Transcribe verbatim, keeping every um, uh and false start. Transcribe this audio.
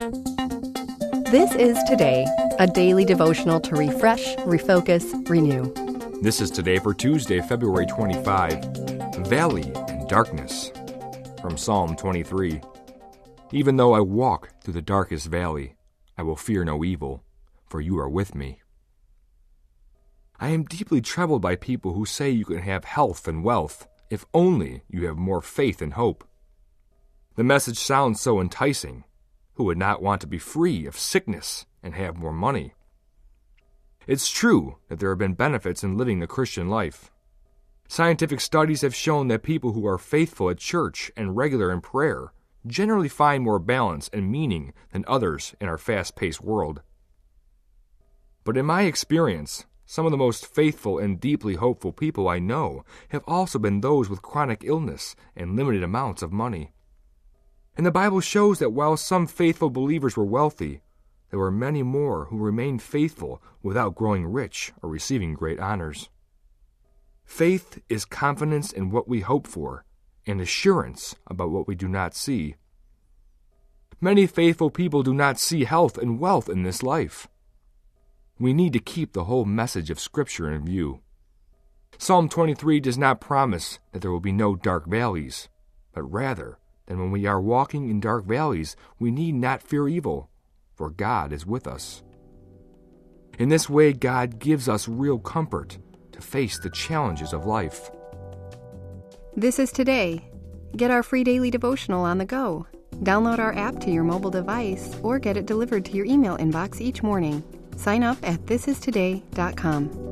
This is Today, a daily devotional to refresh, refocus, renew. This is Today for Tuesday, February twenty-fifth, Valley and Darkness, from Psalm twenty-three. Even though I walk through the darkest valley, I will fear no evil, for you are with me. I am deeply troubled by people who say you can have health and wealth if only you have more faith and hope. The message sounds so enticing. Who would not want to be free of sickness and have more money? It's true that there have been benefits in living the Christian life. Scientific studies have shown that people who are faithful at church and regular in prayer generally find more balance and meaning than others in our fast-paced world. But in my experience, some of the most faithful and deeply hopeful people I know have also been those with chronic illness and limited amounts of money. And the Bible shows that while some faithful believers were wealthy, there were many more who remained faithful without growing rich or receiving great honors. Faith is confidence in what we hope for and assurance about what we do not see. Many faithful people do not see health and wealth in this life. We need to keep the whole message of Scripture in view. Psalm twenty-three does not promise that there will be no dark valleys, but rather that when we are walking in dark valleys, we need not fear evil, for God is with us. In this way, God gives us real comfort to face the challenges of life. This is Today. Get our free daily devotional on the go. Download our app to your mobile device or get it delivered to your email inbox each morning. Sign up at this is today dot com.